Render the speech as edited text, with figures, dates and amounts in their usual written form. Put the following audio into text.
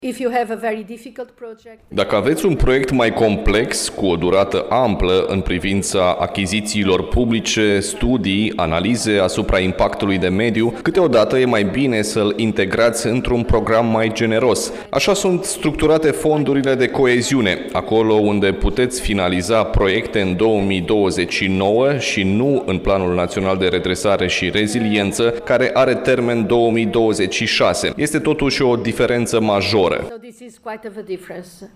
Dacă aveți un proiect mai complex, cu o durată amplă în privința achizițiilor publice, studii, analize asupra impactului de mediu, câteodată e mai bine să-l integrați într-un program mai generos. Așa sunt structurate fondurile de coeziune, acolo unde puteți finaliza proiecte în 2029 și nu în Planul Național de Redresare și Reziliență, care are termen 2026. Este totuși o diferență majoră.